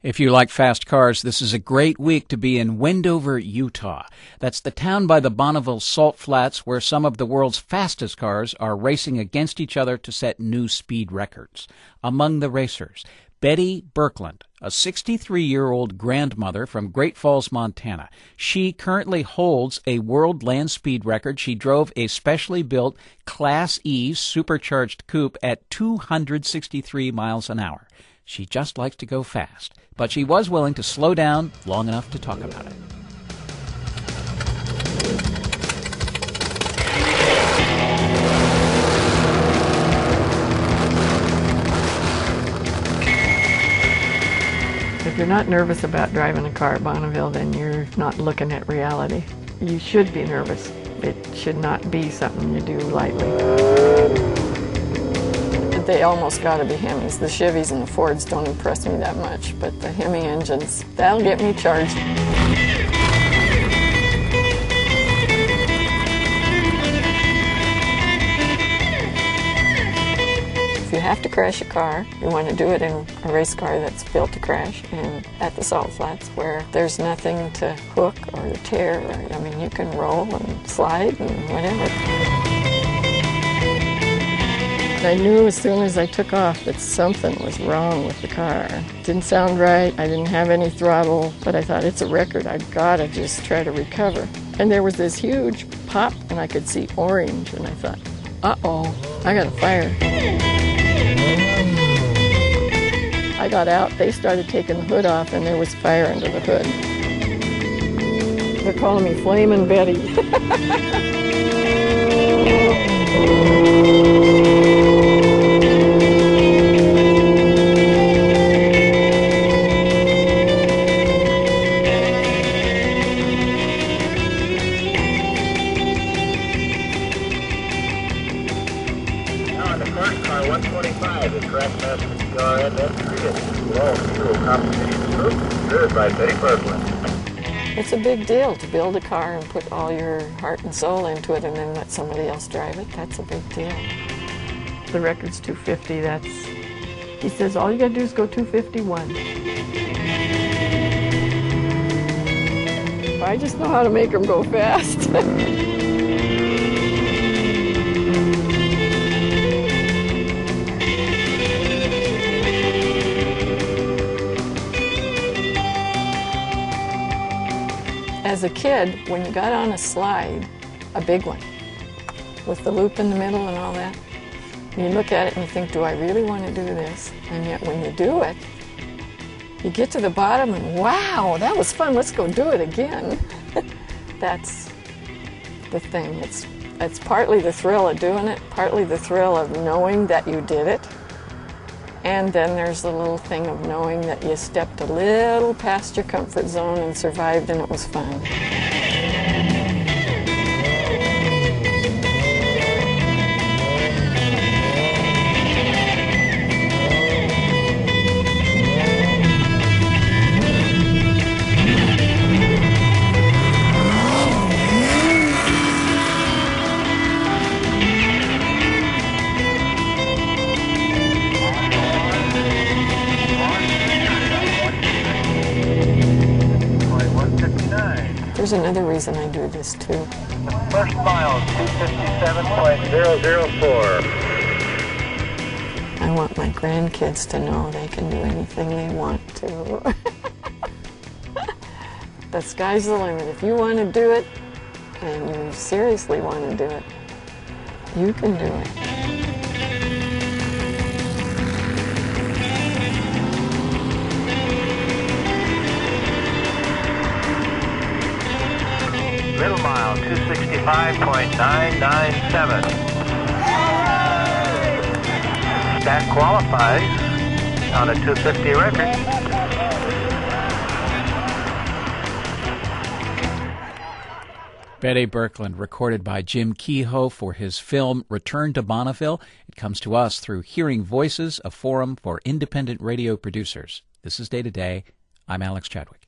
If you like fast cars, this is a great week to be in Wendover, Utah. That's the town by the Bonneville Salt Flats where some of the world's fastest cars are racing against each other to set new speed records. Among the racers, Betty Birkeland, a 63-year-old grandmother from Great Falls, Montana. She currently holds a world land speed record. She drove a specially built Class E supercharged coupe at 263 miles an hour. She just likes to go fast, but she was willing to slow down long enough to talk about it. If you're not nervous about driving a car at Bonneville, then you're not looking at reality. You should be nervous. It should not be something you do lightly. They almost got to be Hemis. The Chevys and the Fords don't impress me that much, but the Hemi engines, that'll get me charged. If you have to crash a car, you want to do it in a race car that's built to crash, and at the Salt Flats where there's nothing to hook or to tear. I mean, you can roll and slide and whatever. I knew as soon as I took off that something was wrong with the car. It didn't sound right, I didn't have any throttle, but I thought, it's a record, I've got to just try to recover. And there was this huge pop, and I could see orange, and I thought, uh-oh, I got a fire. I got out, they started taking the hood off, and there was fire under the hood. They're calling me Flamin' Betty. The first car, 125, the track master CRN entry, low fuel competition group, driven by Betty Birkeland. It's a big deal to build a car and put all your heart and soul into it and then let somebody else drive it. That's a big deal. The record's 250. He says, all you gotta do is go 251. I just know how to make them go fast. As a kid, when you got on a slide, a big one, with the loop in the middle and all that, you look at it and you think, do I really want to do this? And yet when you do it, you get to the bottom and wow, that was fun, let's go do it again. That's the thing. It's partly the thrill of doing it, partly the thrill of knowing that you did it. And then there's the little thing of knowing that you stepped a little past your comfort zone and survived and it was fun. There's another reason I do this too. The first mile, 257.004. I want my grandkids to know they can do anything they want to. The sky's the limit. If you want to do it, and you seriously want to do it, you can do it. Middle mile, 265.997. That qualifies on a 250 record. Betty Birkeland, recorded by Jim Kehoe for his film Return to Bonneville. It comes to us through Hearing Voices, a forum for independent radio producers. This is Day to Day. I'm Alex Chadwick.